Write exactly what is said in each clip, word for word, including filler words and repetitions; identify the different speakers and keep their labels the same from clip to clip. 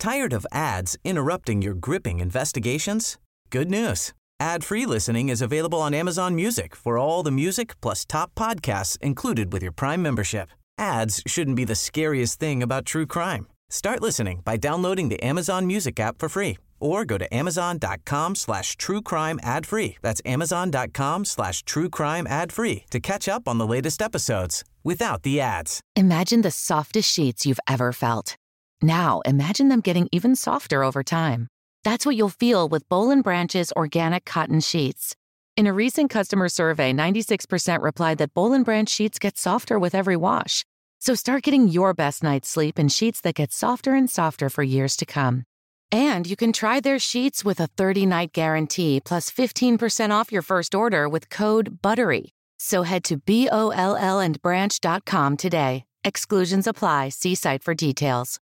Speaker 1: Tired of ads interrupting your gripping investigations? Good news. Ad-free listening is available on Amazon Music for all the music plus top podcasts included with your Prime membership. Ads shouldn't be the scariest thing about true crime. Start listening by downloading the Amazon Music app for free or go to amazon.com slash true crime ad free. That's amazon.com slash true crime ad free to catch up on the latest episodes without the ads.
Speaker 2: Imagine the softest sheets you've ever felt. Now imagine them getting even softer over time. That's what you'll feel with Boll and Branch's organic cotton sheets. In a recent customer survey, ninety-six percent replied that Boll and Branch sheets get softer with every wash. So start getting your best night's sleep in sheets that get softer and softer for years to come. And you can try their sheets with a thirty-night guarantee plus fifteen percent off your first order with code BUTTERY. So head to B O L L and branch dot com today. Exclusions apply. See site for details.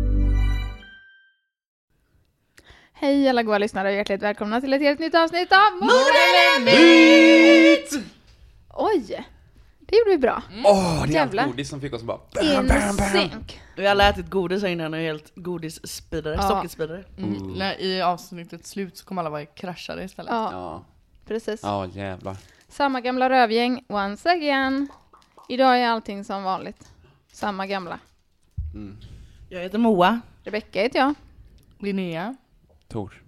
Speaker 3: Hej alla goda lyssnare och hjärtligt välkomna till ett helt nytt avsnitt av Mord eller
Speaker 4: Myt!
Speaker 3: Oj, det gjorde vi bra.
Speaker 4: Åh, mm. oh, det är
Speaker 3: Jävlar.
Speaker 4: allt godis som fick oss bara
Speaker 3: In sync.
Speaker 5: Vi har ätit godis här innan och helt godisspridare,
Speaker 3: Ja.
Speaker 5: sockerspridare.
Speaker 6: Mm. Uh. När i avsnittet slut så kommer alla vara kraschade istället.
Speaker 3: Ja,
Speaker 4: Ja,
Speaker 3: precis.
Speaker 4: ja jävlar.
Speaker 3: Samma gamla rövgäng, once again. Idag är allting som vanligt. Samma gamla.
Speaker 4: Mm.
Speaker 5: Jag heter Moa.
Speaker 3: Rebecka heter jag.
Speaker 6: Linnea.
Speaker 4: Tor.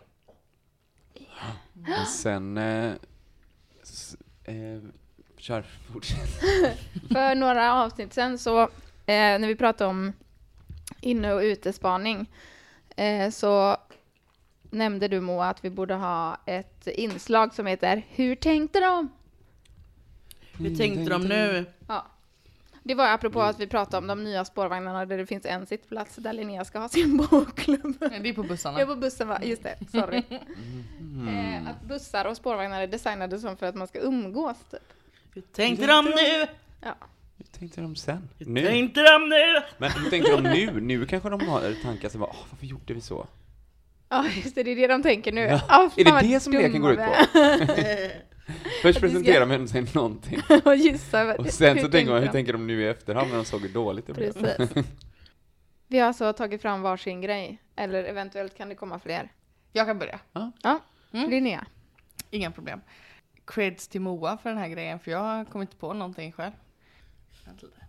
Speaker 4: Och sen eh, s, eh, kör, fortsätt.
Speaker 3: För några avsnitt sen så, eh, när vi pratade om inne- och utespaning, eh, så nämnde du Moa att vi borde ha ett inslag som heter Hur tänkte de?
Speaker 5: Hur tänkte de nu?
Speaker 3: Ja. Det var apropå att vi pratade om de nya spårvagnarna där det finns en sittplats där Linnea ska ha sin bokklubb.
Speaker 6: Det är på bussarna.
Speaker 3: Ja, på bussen va? Just det, sorry.
Speaker 4: Mm.
Speaker 3: Eh, att bussar och spårvagnar är designade som för att man ska umgås typ.
Speaker 5: Hur tänkte de nu?
Speaker 3: Ja.
Speaker 4: Hur tänkte de sen?
Speaker 5: Hur
Speaker 4: Nu?
Speaker 5: tänkte de nu?
Speaker 4: Men hur tänkte de nu? Nu kanske de har tankar som bara, åh, varför gjorde vi så?
Speaker 3: Ja, just det, det är det de tänker nu.
Speaker 4: Ja.
Speaker 3: Ah,
Speaker 4: Är
Speaker 3: fan
Speaker 4: det
Speaker 3: vad
Speaker 4: det som leken
Speaker 3: dumma
Speaker 4: går ut
Speaker 3: vi
Speaker 4: på?
Speaker 3: är.
Speaker 4: Först presenterar man sig någonting.
Speaker 3: Och gissa.
Speaker 4: Och sen så
Speaker 3: hur
Speaker 4: tänker man, hur
Speaker 3: de?
Speaker 4: tänker de nu i efterhand när de såg hur dåligt det blev?
Speaker 3: Precis. Vi har alltså tagit fram varsin grej. Eller eventuellt kan det komma fler.
Speaker 6: Jag kan börja.
Speaker 3: Ja,
Speaker 6: Mm.
Speaker 3: Linnea.
Speaker 6: Inga problem. Creds till Moa för den här grejen, för jag kom inte på någonting själv. Vänta lite.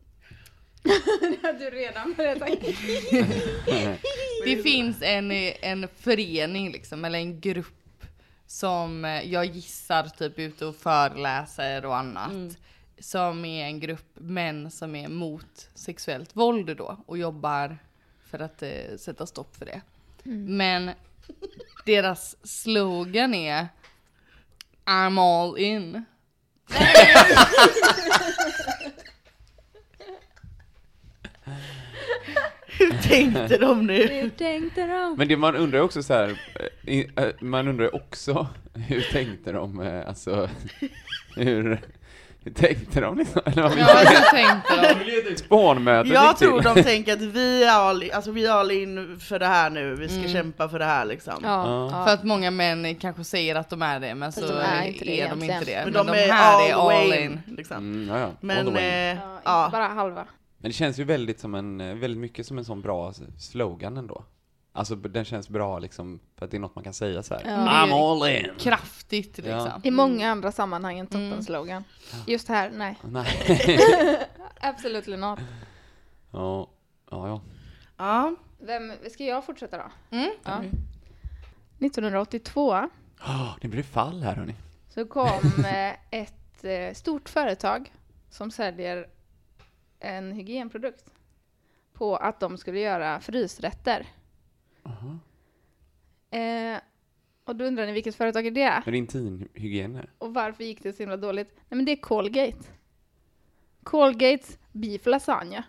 Speaker 3: Du redan börjat tänka.
Speaker 6: Det finns en, en förening liksom, eller en grupp som jag gissar typ ute och föreläser och annat.
Speaker 5: Mm.
Speaker 6: Som är en grupp män som är mot sexuellt våld då och jobbar för att eh, sätta stopp för det.
Speaker 3: Mm.
Speaker 6: Men deras slogan är I'm all in.
Speaker 5: Hur tänkte de nu?
Speaker 3: Hur tänkte de?
Speaker 4: Men det man undrar också så här, eh, i- eh, man undrar också hur tänkte de, eh, alltså hur, hur tänkte de liksom? Eller vad
Speaker 6: Ja, hur tänkte de?
Speaker 4: spånmötet
Speaker 5: Jag
Speaker 4: gick till.
Speaker 5: tror de tänker att vi är all, alltså vi är all in för det här nu. Vi ska
Speaker 6: Mm.
Speaker 5: kämpa för det här liksom.
Speaker 3: Ja,
Speaker 4: Ja.
Speaker 6: För att många män kanske säger att de är det, men så
Speaker 3: de är inte det
Speaker 6: är de inte det.
Speaker 5: Men,
Speaker 6: Men,
Speaker 5: de,
Speaker 6: de,
Speaker 5: är
Speaker 6: här
Speaker 5: all,
Speaker 6: är all
Speaker 5: way
Speaker 6: in.
Speaker 5: in. Liksom.
Speaker 4: Mm, ja, ja. All the
Speaker 5: Men
Speaker 4: way.
Speaker 5: eh,
Speaker 3: Ja, inte
Speaker 5: ja,
Speaker 3: bara halva.
Speaker 4: Men det känns ju väldigt som en eh, väldigt mycket som en sån bra slogan ändå. Alltså den känns bra liksom för att det är något man kan säga så här.
Speaker 3: Ja.
Speaker 4: I'm all in.
Speaker 6: Kraftigt liksom.
Speaker 4: Ja.
Speaker 3: I många andra sammanhang en toppen
Speaker 6: Mm.
Speaker 3: slogan. Just här, nej.
Speaker 4: Nej.
Speaker 3: Absolutely not.
Speaker 4: Ja, ja, ja.
Speaker 5: ja.
Speaker 3: Vem, ska jag fortsätta då?
Speaker 6: Mm.
Speaker 3: Ja. nittonhundraåttiotvå
Speaker 4: Oh, det blir fall här hörni.
Speaker 3: så kom eh, ett eh, stort företag som säljer en hygienprodukt på att de skulle göra frysrätter.
Speaker 4: Aha.
Speaker 3: Eh, och då undrar ni vilket företag är det?
Speaker 4: Är det intimhygien här?
Speaker 3: Och varför gick det så himla dåligt? Nej men det är Colgate. Colgates beef lasagna.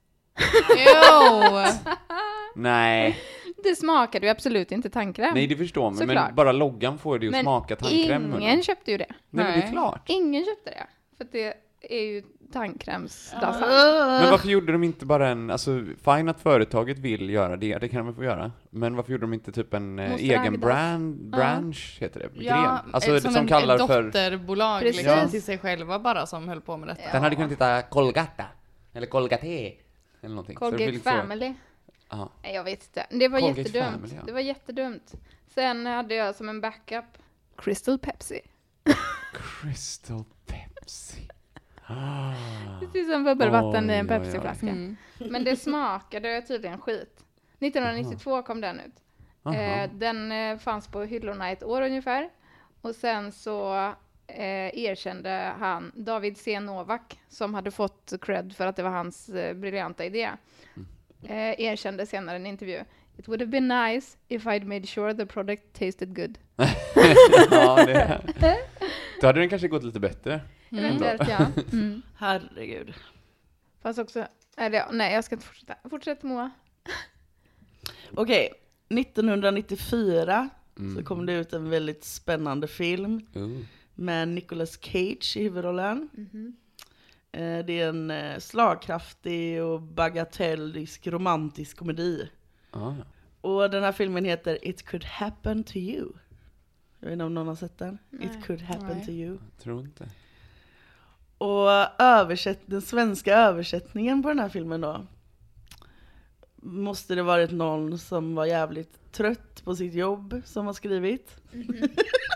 Speaker 6: Jo!
Speaker 4: Nej,
Speaker 3: Det smakade ju absolut inte tandkräm.
Speaker 4: nej det förstår man.
Speaker 3: Såklart.
Speaker 4: Men bara loggan får det ju att
Speaker 3: Men
Speaker 4: smaka tandkräm. hörni.
Speaker 3: ingen köpte ju det.
Speaker 4: Nej, men det är
Speaker 6: Nej.
Speaker 4: klart.
Speaker 3: Ingen köpte det. För att det är ju tandkrämslasagne.
Speaker 4: Men varför gjorde de inte bara en, alltså fine att företaget vill göra det, det kan de få göra. Men varför gjorde de inte typ en eh,
Speaker 3: Moster
Speaker 4: egen
Speaker 3: Agdas.
Speaker 4: brand, branch heter det,
Speaker 6: Ja,
Speaker 4: gren? Alltså
Speaker 6: som
Speaker 4: som
Speaker 6: en,
Speaker 4: kallar
Speaker 6: ett
Speaker 4: för,
Speaker 6: dotterbolag
Speaker 3: Precis.
Speaker 6: liksom, till sig själva bara som höll på med detta.
Speaker 4: den hade kunnat heta Colgata, eller Colgate, eller någonting. Så det blir
Speaker 3: Colgate
Speaker 4: lite så-
Speaker 3: Family.
Speaker 4: Aha.
Speaker 3: Nej, jag vet inte. Det var
Speaker 4: Colgate
Speaker 3: jättedumt.
Speaker 4: Family, ja.
Speaker 3: Det var jättedumt. Sen hade jag som en backup Crystal Pepsi.
Speaker 4: Crystal Pepsi. Ah.
Speaker 3: Precis som bubbelvatten i en
Speaker 4: Oj, oj, oj.
Speaker 3: Pepsi-flaska.
Speaker 6: Mm.
Speaker 3: Men det smakade tydligen skit. nittonhundranittiotvå kom den ut.
Speaker 4: Aha.
Speaker 3: Eh, den eh, fanns på hyllorna ett år ungefär. Och sen så eh, erkände han David C. Novak, som hade fått cred för att det var hans eh, briljanta idé. Eh, erkände senare i en intervju. It would have been nice if I'd made sure the product tasted good.
Speaker 4: Ja, det. Då hade den kanske gått lite bättre.
Speaker 3: Eventuellt, ja. Mm.
Speaker 5: Herregud.
Speaker 3: Fast också, eller ja, nej, jag ska inte fortsätta. Fortsätt, Moa.
Speaker 5: Okej, nittonhundranittiofyra
Speaker 4: Mm.
Speaker 5: så kom det ut en väldigt spännande film
Speaker 4: Uh.
Speaker 5: med Nicolas Cage i huvudrollen.
Speaker 3: Mhm.
Speaker 5: Eh, Det är en eh, slagkraftig och bagatellisk romantisk komedi.
Speaker 4: Ah.
Speaker 5: Och den här filmen heter It Could Happen to You. Jag vet inte om någon har sett den.
Speaker 3: Nej.
Speaker 5: It Could Happen
Speaker 3: Nej.
Speaker 5: to You.
Speaker 4: Jag tror inte.
Speaker 5: Och översätt, den svenska översättningen på den här filmen då, måste det varit någon som var jävligt trött på sitt jobb som har skrivit.
Speaker 3: Mhm.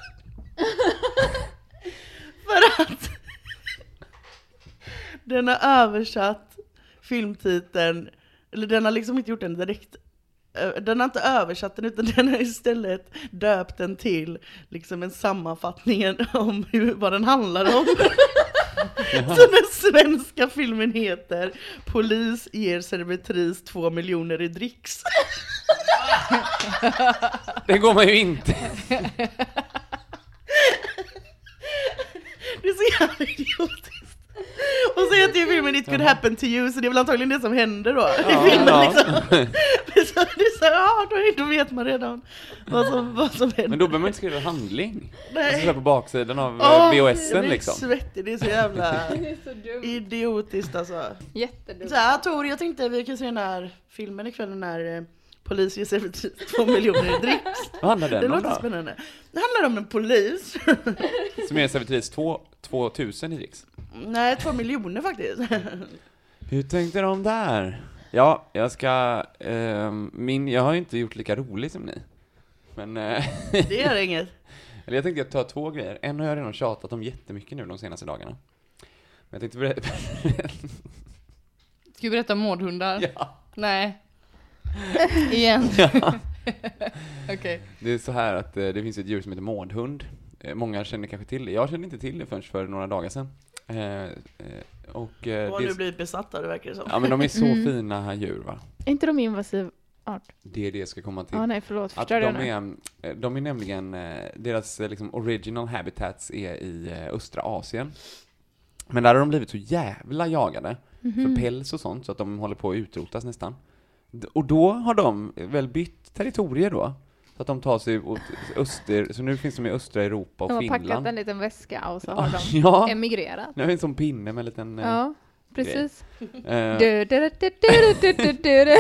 Speaker 5: För att den har översatt filmtiteln, eller den har liksom inte gjort den direkt, den har inte översatt den, utan den har istället döpt den till liksom en sammanfattning om hur, vad den handlar om. Så den svenska filmen heter Polis ger servitris två miljoner i dricks.
Speaker 4: Det går man ju inte.
Speaker 5: Det är så jävla idiotiskt. Och så heter ju filmen It Could Happen to You, så det är väl antagligen det som händer då i filmen
Speaker 4: ja.
Speaker 5: liksom. Så det är så, ja, då, då vet man redan vad som, vad som händer.
Speaker 4: Men då behöver man inte skriva handling.
Speaker 5: Nej.
Speaker 4: Alltså, så här på baksidan av
Speaker 5: Åh,
Speaker 4: V H
Speaker 5: jag
Speaker 4: S:en
Speaker 5: blir
Speaker 4: liksom.
Speaker 5: svettig, det är så jävla
Speaker 3: Det är så dumt.
Speaker 5: idiotiskt alltså.
Speaker 3: Jättedumt.
Speaker 5: Så här, Tor, jag tänkte vi kan se den här filmen ikväll, den här eh, Polis ger servitris två miljoner i dricks.
Speaker 4: Vad handlar den
Speaker 5: Det
Speaker 4: om
Speaker 5: låter
Speaker 4: då?
Speaker 5: spännande. Det handlar om en polis.
Speaker 4: Som är servitris två tusen i dricks.
Speaker 5: Nej, två miljoner faktiskt.
Speaker 4: Hur tänkte de där? Ja, jag ska... Eh, min, jag har ju inte gjort lika roligt som ni. Men... Eh,
Speaker 5: Det gör inget.
Speaker 4: eller jag tänkte jag ta två grejer. En har jag redan tjatat om jättemycket nu de senaste dagarna. Men jag tänkte berätta...
Speaker 6: Ska vi berätta om mårdhundar?
Speaker 4: ja.
Speaker 6: Nej. Igen.
Speaker 4: ja.
Speaker 6: Okej.
Speaker 4: Det är så här att eh, det finns ett djur som heter mårdhund. Eh, många känner kanske till det. Jag kände inte till det förrän för några dagar sedan. Eh, eh, och, eh,
Speaker 5: Du har
Speaker 4: det
Speaker 5: nu
Speaker 4: är,
Speaker 5: blivit besatt av det, verkar det som.
Speaker 4: ja, men de är så
Speaker 3: Mm.
Speaker 4: fina djur, va?
Speaker 3: Är inte de invasiv art?
Speaker 4: Det är det jag ska komma till.
Speaker 3: Ja, nej, förlåt.
Speaker 4: Att
Speaker 3: Förstörde jag
Speaker 4: de
Speaker 3: nu?
Speaker 4: är, de är nämligen, eh, deras eh, liksom original habitats är i eh, östra Asien. Men där har de blivit så jävla jagade
Speaker 3: Mhm.
Speaker 4: för päls och sånt så att de håller på att utrotas nästan. D- Och då har de väl bytt territorier då. Så att de tar sig åt öster, så nu finns de i östra Europa och
Speaker 3: De har
Speaker 4: Finland.
Speaker 3: packat en liten väska och så har
Speaker 4: Ah,
Speaker 3: de
Speaker 4: ja,
Speaker 3: emigrerat.
Speaker 4: nu har vi en sån pinne med en liten... eh,
Speaker 3: Ja, precis.
Speaker 4: eh,
Speaker 3: Du, du, du, du, du, du, du, du.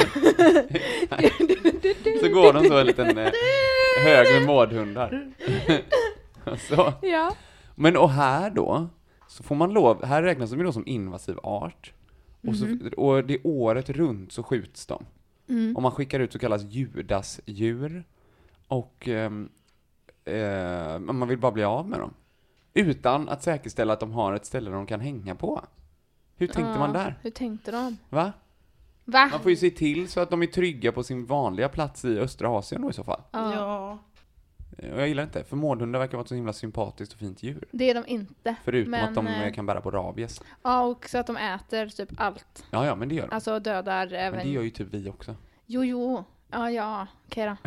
Speaker 4: så går de så en liten eh, hög med mårdhundar. så.
Speaker 3: Ja.
Speaker 4: Men och här då, så får man lov, här räknas de ju då som invasiv art. Och, så, och det året runt så skjuts de.
Speaker 3: Mm.
Speaker 4: Om man skickar ut så kallas judasdjur. Och ehm, eh, man vill bara bli av med dem. Utan att säkerställa att de har ett ställe där de kan hänga på. Hur tänkte
Speaker 3: Ja,
Speaker 4: man där?
Speaker 3: Hur tänkte de?
Speaker 4: Va?
Speaker 3: Va?
Speaker 4: Man får ju se till så att de är trygga på sin vanliga plats i östra Asien då i så fall.
Speaker 3: Ja.
Speaker 5: Ja.
Speaker 4: Och jag gillar inte, för mårdhundar verkar vara ett så himla sympatiskt och fint djur.
Speaker 3: Det är de inte.
Speaker 4: Förutom
Speaker 3: Men,
Speaker 4: att de
Speaker 3: eh,
Speaker 4: eh, kan bära på rabies.
Speaker 3: Ja, och så att de äter typ allt.
Speaker 4: Ja, ja, men det gör de.
Speaker 3: Alltså dödar även...
Speaker 4: Men det gör ju typ vi också.
Speaker 3: Jo, jo. Ja, ja. Okej då.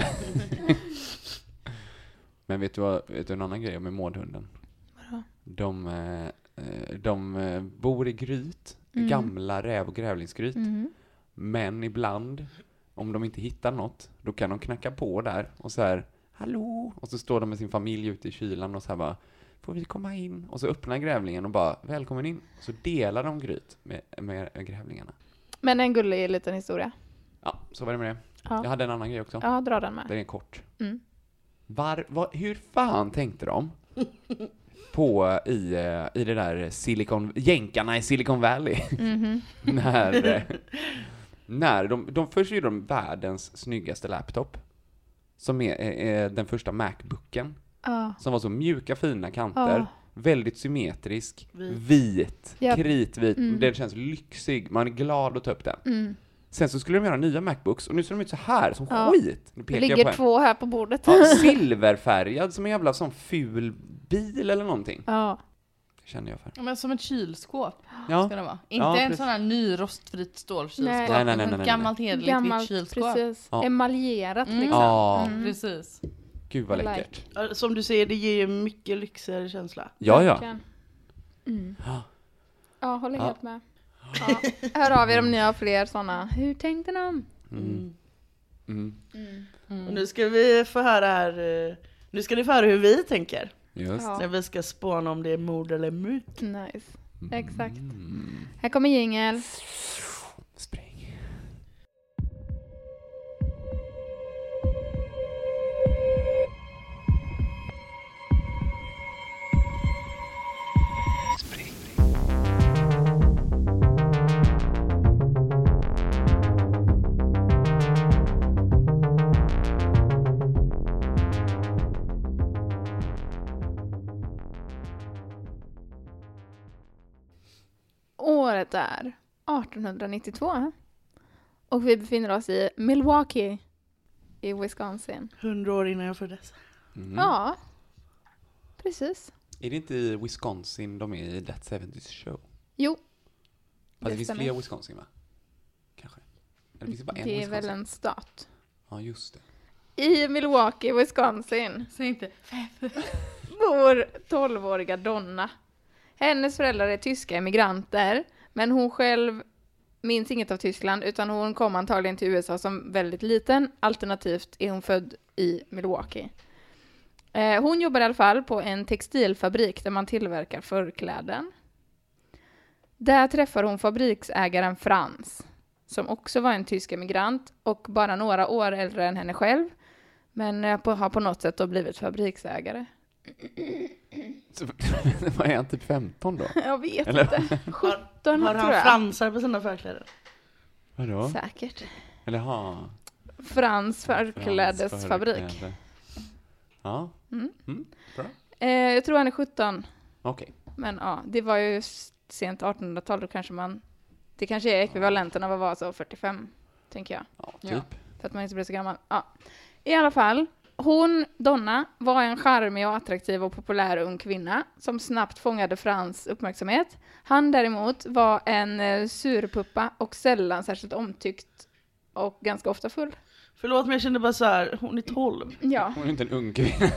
Speaker 4: Men vet du, vad, vet du en annan grej med mårdhunden?
Speaker 3: Vadå?
Speaker 4: De, eh, eh, de eh, bor i gryt,
Speaker 3: Mm.
Speaker 4: gamla räv- och grävlingsgryt.
Speaker 3: Mm.
Speaker 4: Men ibland, om de inte hittar något, då kan de knacka på där och så här, hallå? Och så står de med sin familj ute i kylan och så här bara, får vi komma in? Och så öppnar grävlingen och bara, välkommen in. Och så delar de gryt med, med grävlingarna.
Speaker 3: Men en gullig liten historia.
Speaker 4: Ja, så var det med det.
Speaker 3: Ja,
Speaker 4: Jag hade en annan grej också.
Speaker 3: ja dra den med.
Speaker 4: Den är kort.
Speaker 3: Mm.
Speaker 4: Var, var, hur fan tänkte de på i, eh, i det där Silicon, jänkarna i Silicon Valley
Speaker 3: Mhm.
Speaker 4: när, eh, När de, de först gjorde de världens snyggaste laptop. Som är, är, är den första MacBooken.
Speaker 3: Ja.
Speaker 4: Som var så mjuka, fina kanter.
Speaker 3: Ja.
Speaker 4: Väldigt symmetrisk.
Speaker 5: Vit.
Speaker 4: Vit.
Speaker 3: Ja.
Speaker 4: Kritvit.
Speaker 3: Mm.
Speaker 4: Den känns lyxig. Man är glad att ta upp den.
Speaker 3: Mm.
Speaker 4: Sen så skulle de göra nya MacBooks. Och nu ser de ut så här, som
Speaker 3: Ja.
Speaker 4: skit. Nu
Speaker 3: Det
Speaker 4: pekar jag på
Speaker 3: ligger
Speaker 4: en.
Speaker 3: två här på bordet.
Speaker 4: Ja, silverfärgad som en jävla sån ful bil eller någonting.
Speaker 3: Ja.
Speaker 4: Det känner jag för.
Speaker 6: Ja, men som ett kylskåp
Speaker 4: Ja.
Speaker 6: ska det vara. Inte
Speaker 4: Ja,
Speaker 6: en
Speaker 4: precis.
Speaker 6: sån här ny rostfritt stålkylskåp.
Speaker 3: Nej.
Speaker 4: Nej, nej, nej,
Speaker 6: utan
Speaker 4: nej,
Speaker 6: ett
Speaker 4: nej.
Speaker 6: gammalt hederligt
Speaker 3: Gammalt,
Speaker 6: vitt kylskåp.
Speaker 3: precis.
Speaker 4: Ja.
Speaker 3: Emaljerat
Speaker 6: Mm.
Speaker 3: liksom.
Speaker 4: Ja.
Speaker 3: Mm.
Speaker 6: Precis.
Speaker 4: Gud vad
Speaker 3: Like.
Speaker 4: läckert.
Speaker 5: Ja, som du säger, det ger ju mycket lyxigare känsla.
Speaker 4: Ja, ja.
Speaker 3: Verkligen. Mm.
Speaker 4: Ja.
Speaker 3: Ja, håller
Speaker 4: Ja.
Speaker 3: helt med. Ja. Hör av er om ni har fler sådana. Hur tänkte de?
Speaker 4: Mm.
Speaker 5: Mm.
Speaker 4: Mm.
Speaker 6: Mm.
Speaker 5: Och nu ska vi få höra här, eh, nu ska ni få höra hur vi tänker.
Speaker 4: Just.
Speaker 3: Ja.
Speaker 5: När vi ska spåna om det är mord eller myt.
Speaker 3: Nice. Exakt.
Speaker 4: Mm.
Speaker 3: Här kommer jingel.
Speaker 4: Spring.
Speaker 3: Året är artonhundranittiotvå. Och vi befinner oss i Milwaukee i Wisconsin.
Speaker 5: Hundra år innan jag föddes.
Speaker 4: Mm.
Speaker 3: Ja, precis.
Speaker 4: Är det inte i Wisconsin de är i That seventies Show?
Speaker 3: Jo,
Speaker 4: Fast det finns
Speaker 3: stämmer.
Speaker 4: fler Wisconsin, va? Kanske. Eller finns det bara en
Speaker 3: Det är
Speaker 4: Wisconsin?
Speaker 3: väl en stat.
Speaker 4: Ja, just det.
Speaker 3: I Milwaukee, Wisconsin,
Speaker 6: Säg inte
Speaker 3: bor tolvåriga Donna. Hennes föräldrar är tyska emigranter, men hon själv minns inget av Tyskland, utan hon kom antagligen till U S A som väldigt liten. Alternativt är hon född i Milwaukee. Eh, hon jobbar i alla fall på en textilfabrik där man tillverkar förkläden. Där träffar hon fabriksägaren Frans, som också var en tysk emigrant och bara några år äldre än henne själv, men eh, på, har på något sätt då blivit fabriksägare.
Speaker 4: Så, vad är han, typ femton då?
Speaker 3: Jag vet
Speaker 4: Eller?
Speaker 3: inte. sjutton
Speaker 5: Har
Speaker 3: tror
Speaker 5: han
Speaker 3: jag.
Speaker 5: fransar på sina förkläder?
Speaker 4: Vadå?
Speaker 3: Säkert.
Speaker 4: Eller ha?
Speaker 3: Frans förklädesfabrik.
Speaker 4: Förkläde. Ja.
Speaker 3: Mm.
Speaker 4: Mm. Bra.
Speaker 3: Eh, jag tror han är sjutton.
Speaker 4: Okej.
Speaker 3: Men ja, det var ju s- sent artonhundratal. Då kanske man... Det kanske är ekvivalenten av att vara så fyrtiofem, tänker jag.
Speaker 4: Ja,
Speaker 6: Ja.
Speaker 4: typ.
Speaker 3: För att man inte blir så gammal. Ja. I alla fall, hon, Donna, var en charmig och attraktiv och populär ung kvinna som snabbt fångade Frans uppmärksamhet. Han däremot var en eh, surpuppa och sällan särskilt omtyckt och ganska ofta full.
Speaker 5: Förlåt, men jag kände bara så här, hon är tolv.
Speaker 3: Ja,
Speaker 4: Hon är inte en ung kvinna.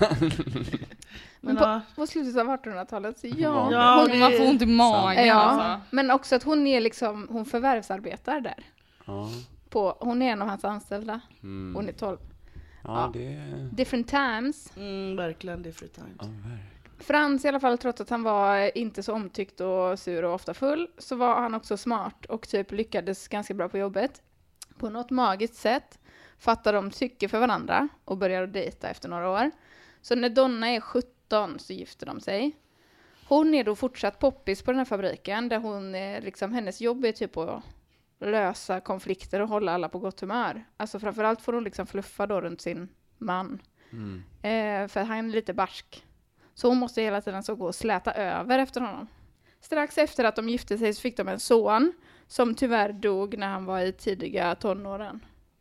Speaker 3: men
Speaker 5: Men,
Speaker 3: på,
Speaker 5: ja,
Speaker 3: på slutet av artonhundratalet, så
Speaker 4: Ja,
Speaker 3: ja.
Speaker 5: ja,
Speaker 6: hon, man får ont i magen
Speaker 3: Ja,
Speaker 6: alltså.
Speaker 3: men också att hon är liksom, hon förvärvsarbetar där.
Speaker 4: Ja.
Speaker 3: På, hon är en av hans anställda.
Speaker 4: Mm.
Speaker 3: Hon är tolv.
Speaker 4: Ja, det är...
Speaker 3: Different times.
Speaker 5: mm, verkligen different times.
Speaker 4: Ja, verkligen.
Speaker 3: Frans i alla fall, trots att han var inte så omtyckt och sur och ofta full, så var han också smart och typ lyckades ganska bra på jobbet. På något magiskt sätt fattade de tycke för varandra och började dejta efter några år. Så när Donna är sjutton så gifter de sig. Hon är då fortsatt poppis på den här fabriken, där hon är, liksom, hennes jobb är typ att lösa konflikter och hålla alla på gott humör. Alltså framförallt får hon liksom fluffa då runt sin man.
Speaker 4: Mm.
Speaker 3: Eh, för han är lite barsk. Så hon måste hela tiden så gå och släta över efter honom. Strax efter att de gifte sig så fick de en son som tyvärr dog när han var i tidiga tonåren.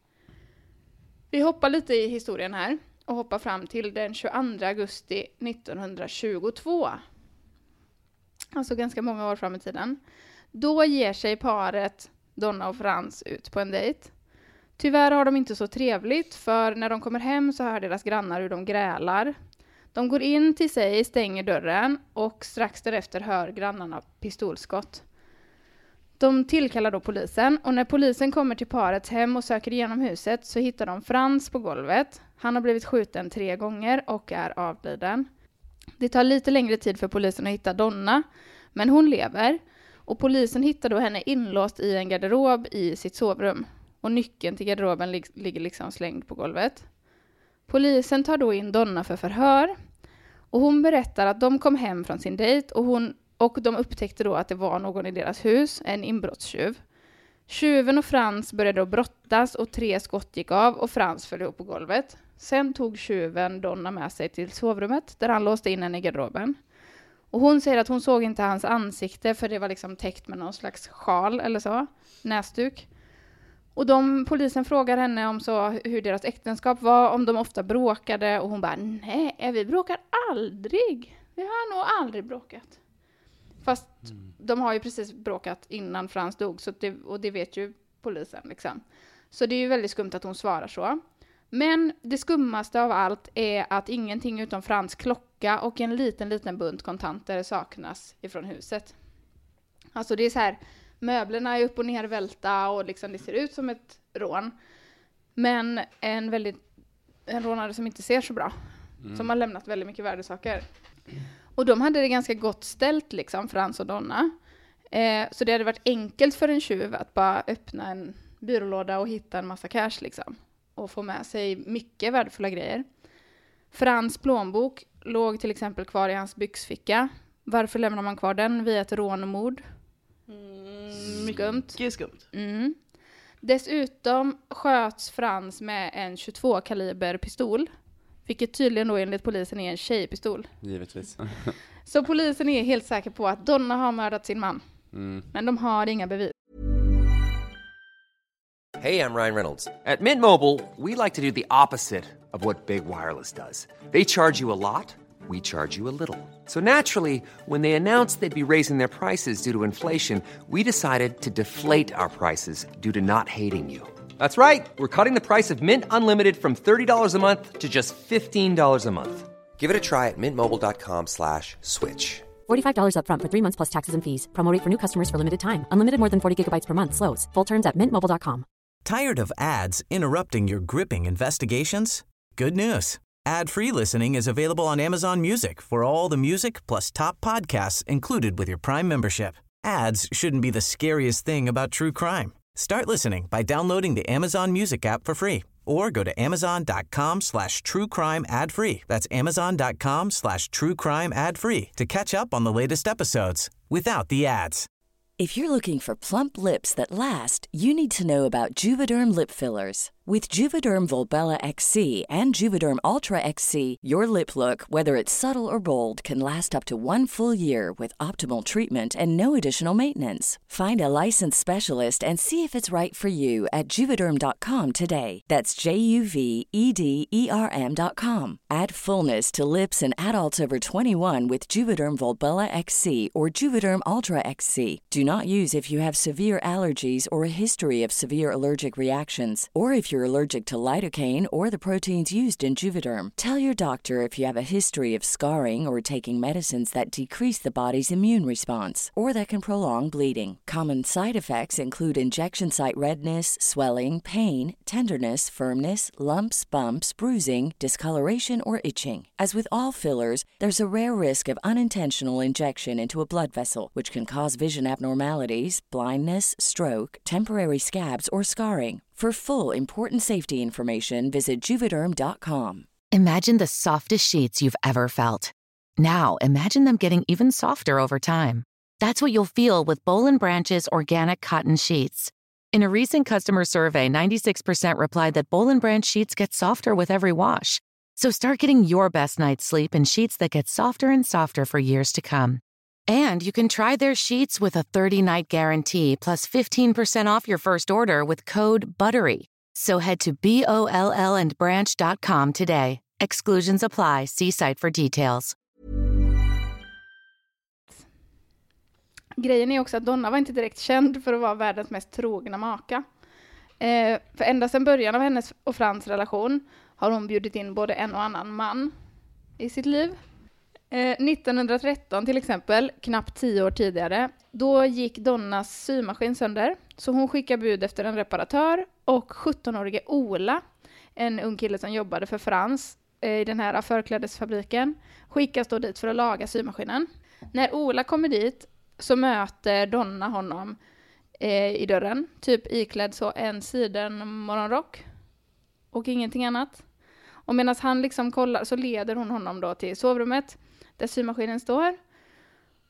Speaker 3: Vi hoppar lite i historien här och hoppar fram till den tjugoandra augusti nittonhundratjugotvå. Alltså ganska många år fram i tiden. Då ger sig paret Donna och Frans ut på en dejt. Tyvärr har de inte så trevligt, för när de kommer hem så hör deras grannar hur de grälar. De går in till sig, stänger dörren och strax därefter hör grannarna pistolskott. De tillkallar då polisen, och när polisen kommer till parets hem och söker igenom huset så hittar de Frans på golvet. Han har blivit skjuten tre gånger och är avliden. Det tar lite längre tid för polisen att hitta Donna, men hon lever. Och polisen hittar då henne inlåst i en garderob i sitt sovrum. Och nyckeln till garderoben lig- ligger liksom slängd på golvet. Polisen tar då in Donna för förhör. Och hon berättar att de kom hem från sin dejt och, hon, och de upptäckte då att det var någon i deras hus, en inbrottstjuv. Tjuven och Frans började att brottas och tre skott gick av och Frans föll ihop på golvet. Sen tog tjuven Donna med sig till sovrummet där han låste in henne i garderoben. Och hon säger att hon såg inte hans ansikte för det var liksom täckt med någon slags sjal eller så, näsduk. Och de, polisen frågar henne om så hur deras äktenskap var, om de ofta bråkade och hon bara nej, vi bråkar aldrig. Vi har nog aldrig bråkat. Fast mm. de har ju precis bråkat innan Frans dog så det, och det vet ju polisen liksom. Så det är ju väldigt skumt att hon svarar så. Men det skummaste av allt är att ingenting utom Frans klocka och en liten, liten bunt kontanter saknas ifrån huset. Alltså det är så här, möblerna är upp och ner välta och liksom det ser ut som ett rån. Men en väldigt, en rånare som inte ser så bra. Mm. Som har lämnat väldigt mycket värdesaker. Och de hade det ganska gott ställt liksom, Frans och Donna. Eh, så det hade varit enkelt för en tjuv att bara öppna en byrålåda och hitta en massa cash liksom. Och få med sig mycket värdefulla grejer. Frans plånbok låg till exempel kvar i hans byxficka. Varför lämnar man kvar den vid ett rån och mord?
Speaker 5: Mm,
Speaker 3: skumt.
Speaker 5: Mycket skumt.
Speaker 3: Mm. Dessutom sköts Frans med en tjugotvå kaliber pistol. Vilket tydligen då enligt polisen är en tjejpistol.
Speaker 4: Givetvis.
Speaker 3: Så polisen är helt säker på att Donna har mördat sin man. Mm. Men de har inga bevis.
Speaker 7: Hey, I'm Ryan Reynolds. At Mint Mobile, we like to do the opposite of what Big Wireless does. They charge you a lot, we charge you a little. So naturally, when they announced they'd be raising their prices due to inflation, we decided to deflate our prices due to not hating you. That's right. We're cutting the price of Mint Unlimited from thirty dollars a month to just fifteen dollars a month. Give it a try at mintmobile.com slash switch.
Speaker 8: forty-five dollars up front for three months plus taxes and fees. Promo rate for new customers for limited time. Unlimited more than forty gigabytes per month. Slows full terms at mint mobile dot com.
Speaker 1: Tired of ads interrupting your gripping investigations? Good news. Ad-free listening is available on Amazon Music for all the music plus top podcasts included with your Prime membership. Ads shouldn't be the scariest thing about true crime. Start listening by downloading the Amazon Music app for free or go to amazon.com slash true crime ad free. That's amazon.com slash true crime ad free to catch up on the latest episodes without the ads.
Speaker 9: If you're looking for plump lips that last, you need to know about Juvederm lip fillers. With Juvederm Volbella X C and Juvederm Ultra X C, your lip look, whether it's subtle or bold, can last up to one full year with optimal treatment and no additional maintenance. Find a licensed specialist and see if it's right for you at juvederm dot com today. That's J U V E D E R M dot com. Add fullness to lips in adults over twenty-one with Juvederm Volbella X C or Juvederm Ultra X C. Do not use if you have severe allergies or a history of severe allergic reactions, or if you're allergic to lidocaine or the proteins used in Juvederm. Tell your doctor if you have a history of scarring or taking medicines that decrease the body's immune response or that can prolong bleeding. Common side effects include injection site redness, swelling, pain, tenderness, firmness, lumps, bumps, bruising, discoloration, or itching. As with all fillers, there's a rare risk of unintentional injection into a blood vessel, which can cause vision abnormalities, blindness, stroke, temporary scabs, or scarring. For full, important safety information, visit juvederm dot com.
Speaker 2: Imagine the softest sheets you've ever felt. Now, imagine them getting even softer over time. That's what you'll feel with Boll and Branch's organic cotton sheets. In a recent customer survey, ninety-six percent replied that Boll and Branch sheets get softer with every wash. So start getting your best night's sleep in sheets that get softer and softer for years to come. And you can try their sheets with a thirty-night guarantee plus fifteen percent off your first order with code BUTTERY. So head to B O L L and branch dot com today. Exclusions apply. See site for details.
Speaker 3: Grejen är också att Donna var inte direkt känd för att vara världens mest trogna maka. Eh, för ända sedan början av hennes och Frans relation har hon bjudit in både en och annan man i sitt liv. Eh, nittonhundratretton till exempel, knappt tio år tidigare, då gick Donnas symaskin sönder. Så hon skickade bud efter en reparatör och sjuttonårige Ola, en ung kille som jobbade för Frans eh, i den här förklädesfabriken, skickas då dit för att laga symaskinen. När Ola kommer dit så möter Donna honom eh, i dörren, typ iklädd så en siden morgonrock och ingenting annat. Och medan han liksom kollar så leder hon honom då till sovrummet där symaskinen står.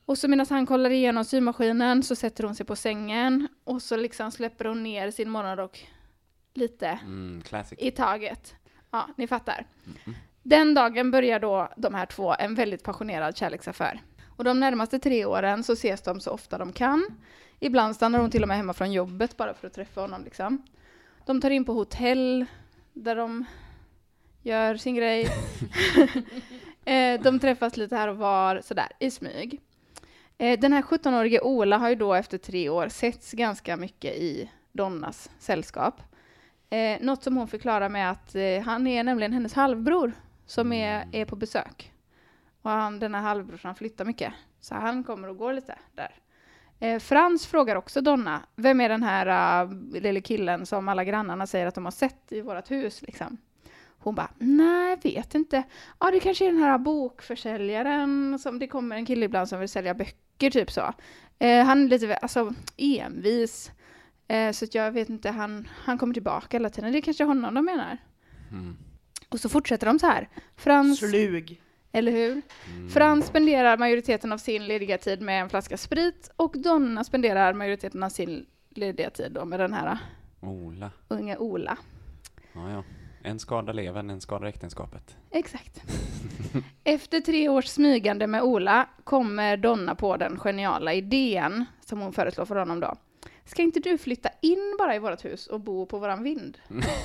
Speaker 3: Och så medan han kollar igenom symaskinen så sätter hon sig på sängen. Och så liksom släpper hon ner sin morgonrock lite
Speaker 4: Mm, classic.
Speaker 3: i taget. Ja, ni fattar.
Speaker 4: Mm.
Speaker 3: Den dagen börjar då de här två en väldigt passionerad kärleksaffär. Och de närmaste tre åren så ses de så ofta de kan. Ibland stannar hon till och med hemma från jobbet bara för att träffa honom liksom. De tar in på hotell där de gör sin grej. eh, de träffas lite här och var sådär i smyg. Eh, den här sjuttonårige Ola har ju då efter tre år setts ganska mycket i Donnas sällskap. Eh, något som hon förklarar med att eh, han är nämligen hennes halvbror som är, är på besök. Och han, den här halvbrorsan flyttar mycket. Så han kommer och går lite där. Eh, Frans frågar också Donna, vem är den här uh, lille killen som alla grannarna säger att de har sett i vårt hus liksom. Hon bara, nej jag vet inte. Ja det kanske är den här bokförsäljaren som det kommer en kille ibland som vill sälja böcker typ så. Eh, han är lite alltså envis. Eh, så att jag vet inte, han, han kommer tillbaka hela tiden. Det är kanske honom de menar.
Speaker 4: Mm.
Speaker 3: Och så fortsätter de så här. Frans,
Speaker 5: Slug.
Speaker 3: eller hur?
Speaker 4: Mm.
Speaker 3: Frans spenderar majoriteten av sin lediga tid med en flaska sprit. Och Donna spenderar majoriteten av sin lediga tid då med den här
Speaker 4: Ola.
Speaker 3: unga Ola.
Speaker 4: Ja, ja. En skada leven, en skada äktenskapet.
Speaker 3: Exakt. Efter tre års smygande med Ola kommer Donna på den geniala idén som hon föreslår för honom då. Ska inte du flytta in bara i vårt hus och bo på våran vind?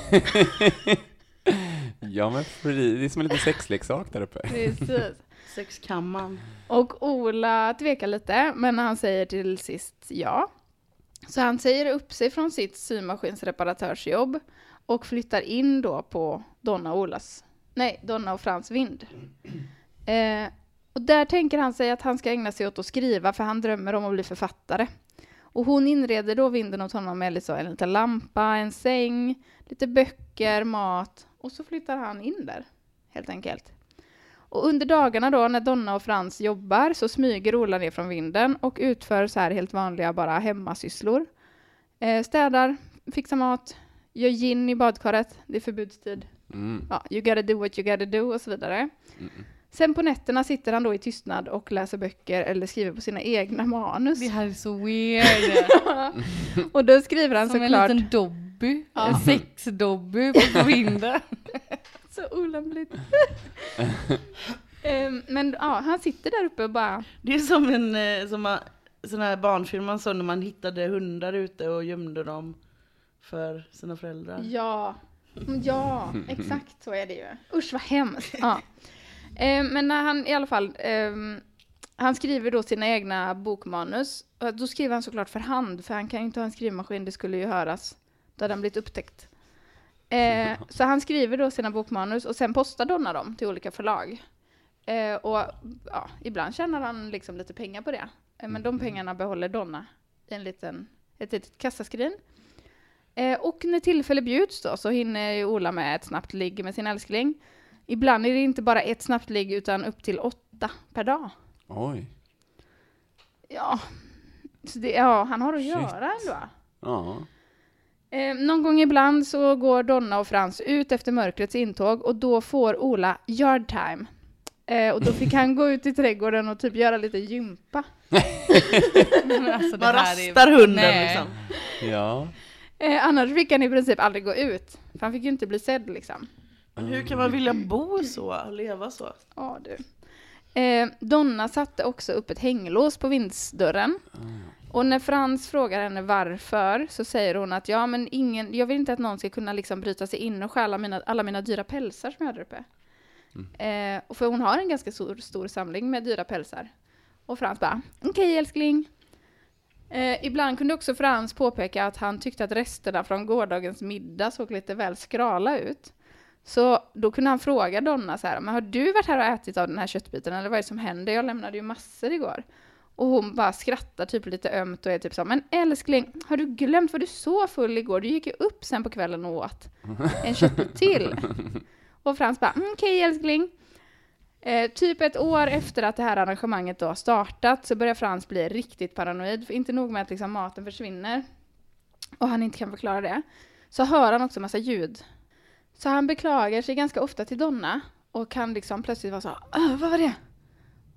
Speaker 4: Ja, men fri, det är som en liten sexleksak där uppe.
Speaker 3: Precis.
Speaker 5: Sexkammaren.
Speaker 3: Och Ola tvekar lite, men han säger till sist ja. Så han säger upp sig från sitt symaskinsreparatörsjobb och flyttar in då på Donna och Olas, nej, Donna och Frans vind. Eh, och där tänker han sig att han ska ägna sig åt att skriva, för han drömmer om att bli författare. Och hon inreder då vinden åt honom med liksom en liten lampa, en säng, lite böcker, mat. Och så flyttar han in där, helt enkelt. Och under dagarna då, när Donna och Frans jobbar, så smyger Ola ner från vinden och utför så här helt vanliga bara hemmasysslor. Eh, städar, fixar mat, gör gin i badkaret, det är förbudstid.
Speaker 4: Mm.
Speaker 3: Ja, you gotta do what you gotta do och så vidare.
Speaker 4: Mm.
Speaker 3: Sen på nätterna sitter han då i tystnad och läser böcker eller skriver på sina egna manus.
Speaker 6: Det här är så weird.
Speaker 3: Och då skriver han
Speaker 6: Som
Speaker 3: såklart...
Speaker 6: en liten Dobby.
Speaker 3: Ja.
Speaker 6: En sexdobby på vinden.
Speaker 3: Så olämpligt. um, men ja, han sitter där uppe och bara...
Speaker 5: Det är som en eh, som man, sån här barnfilm man såg när man hittade hundar ute och gömde dem för sina föräldrar.
Speaker 3: Ja, ja, exakt så är det ju. Usch vad hemskt. Ja. Um, men när han i alla fall... Um, han skriver då sina egna bokmanus. Och då skriver han såklart för hand, för han kan ju inte ha en skrivmaskin, det skulle ju höras. Då hade han blivit upptäckt. Eh, så han skriver då sina bokmanus och sen postar Donna dem till olika förlag. Eh, och ja, ibland tjänar han liksom lite pengar på det. Eh, men de pengarna behåller Donna i en liten, ett litet kassaskrin. Eh, och när tillfälle bjuds då så hinner ju Ola med ett snabbt ligg med sin älskling. Ibland är det inte bara ett snabbt ligg utan upp till åtta per dag.
Speaker 4: Oj.
Speaker 3: Ja, så det, ja han har att
Speaker 4: Shit.
Speaker 3: göra ändå.
Speaker 4: Ja.
Speaker 3: Eh, någon gång ibland så går Donna och Frans ut efter mörkrets intåg och då får Ola yard time. Eh, och då fick han gå ut i trädgården och typ göra lite gympa.
Speaker 6: Alltså, det
Speaker 5: Man
Speaker 6: här är-
Speaker 5: rastar hunden
Speaker 6: Nej.
Speaker 5: liksom.
Speaker 4: Ja.
Speaker 3: Eh, annars fick han i princip aldrig gå ut. För han fick ju inte bli sedd liksom.
Speaker 5: Men hur kan man vilja bo så och leva så?
Speaker 3: Ja du. Eh, Donna satte också upp ett hänglås på vindsdörren. Och när Frans frågar henne varför så säger hon att ja men ingen, jag vill inte att någon ska kunna liksom bryta sig in och stjäla mina, alla mina dyra pälsar som jag hade uppe. Mm. Eh, och för hon har en ganska stor, stor samling med dyra pälsar. Och Frans bara, okej okay, älskling. Eh, ibland kunde också Frans påpeka att han tyckte att resterna från gårdagens middag såg lite väl skrala ut. Så då kunde han fråga Donna så här, men har du varit här och ätit av den här köttbiten eller vad är det som händer? Jag lämnade ju massor igår. Och hon bara skrattar typ lite ömt och är typ så, men älskling, har du glömt vad du så full igår? Du gick ju upp sen på kvällen och åt en köttbit till. Och Frans bara, mm, okej okay, älskling. Eh, typ ett år efter att det här arrangemanget då startat så börjar Frans bli riktigt paranoid. För inte nog med att liksom maten försvinner och han inte kan förklara det, så hör han också massa ljud. Så han beklagar sig ganska ofta till Donna och kan liksom plötsligt vara så, vad var det?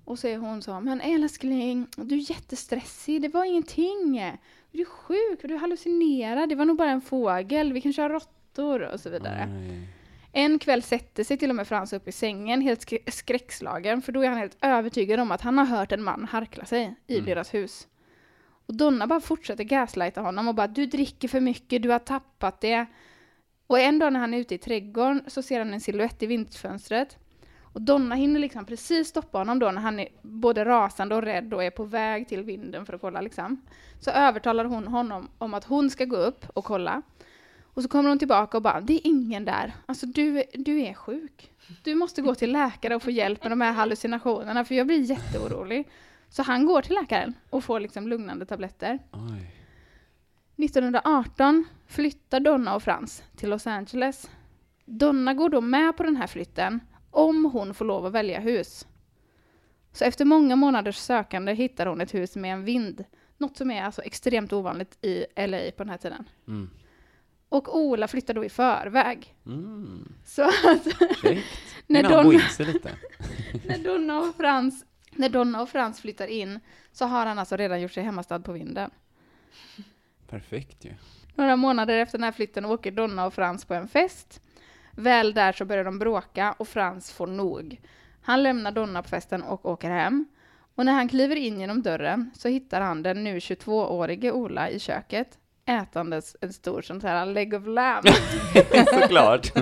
Speaker 3: Och så är hon så, men älskling, du är jättestressig, det var ingenting. Du är sjuk, du hallucinerar, det var nog bara en fågel, vi kan köra råttor och så vidare.
Speaker 4: Nej.
Speaker 3: En kväll sätter sig till och med Frans upp i sängen, helt sk- skräckslagen, för då är han helt övertygad om att han har hört en man harkla sig i mm. deras hus. Och Donna bara fortsätter gaslighta honom och bara, du dricker för mycket, du har tappat det. Och en dag när han är ute i trädgården så ser han en silhuett i vindsfönstret. Och Donna hinner liksom precis stoppa honom då när han är både rasande och rädd och är på väg till vinden för att kolla liksom. Så övertalar hon honom om att hon ska gå upp och kolla. Och så kommer hon tillbaka och bara, det är ingen där. Alltså du, du är sjuk. Du måste gå till läkare och få hjälp med de här hallucinationerna för jag blir jätteorolig. Så han går till läkaren och får liksom lugnande tabletter.
Speaker 4: Oj.
Speaker 3: nittonhundraarton flyttar Donna och Frans till Los Angeles. Donna går då med på den här flytten om hon får lov att välja hus. Så efter många månaders sökande hittar hon ett hus med en vind. Något som är alltså extremt ovanligt i L A på den här tiden.
Speaker 4: Mm.
Speaker 3: Och Ola flyttar då i förväg.
Speaker 4: Mm.
Speaker 3: Så att när, Donna,
Speaker 4: lite.
Speaker 3: när, Donna och Frans, när Donna och Frans flyttar in så har han alltså redan gjort sig hemmastad på vinden.
Speaker 4: Perfekt ju.
Speaker 3: Några månader efter den här flytten åker Donna och Frans på en fest. Väl där så börjar de bråka och Frans får nog. Han lämnar Donna på festen och åker hem. Och när han kliver in genom dörren så hittar han den nu tjugotvåårige Ola i köket. Ätandes en stor sån här leg of lamb.
Speaker 4: Såklart.